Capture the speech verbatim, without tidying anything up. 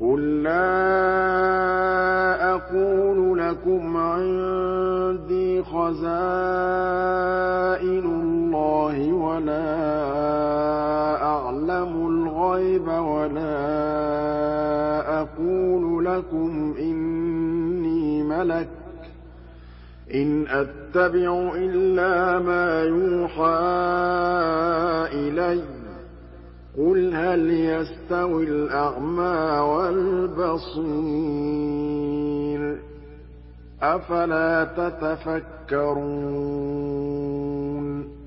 قُل لَّا أَقُولُ لَكُمْ عِندِي خَزَائِنُ اللَّهِ وَلَا أَعْلَمُ الْغَيْبَ وَلَا أَقُولُ لَكُمْ إِنِّي مَلَكٌ ۖ إِنْ أَتَّبِعُ إِلَّا مَا يُوحَىٰ إِلَيَّ ۚ قُلْ هَلْ يَسْتَوِي الْأَعْمَىٰ وَالْبَصِيرُ ۚ أَفَلَا تَتَفَكَّرُونَ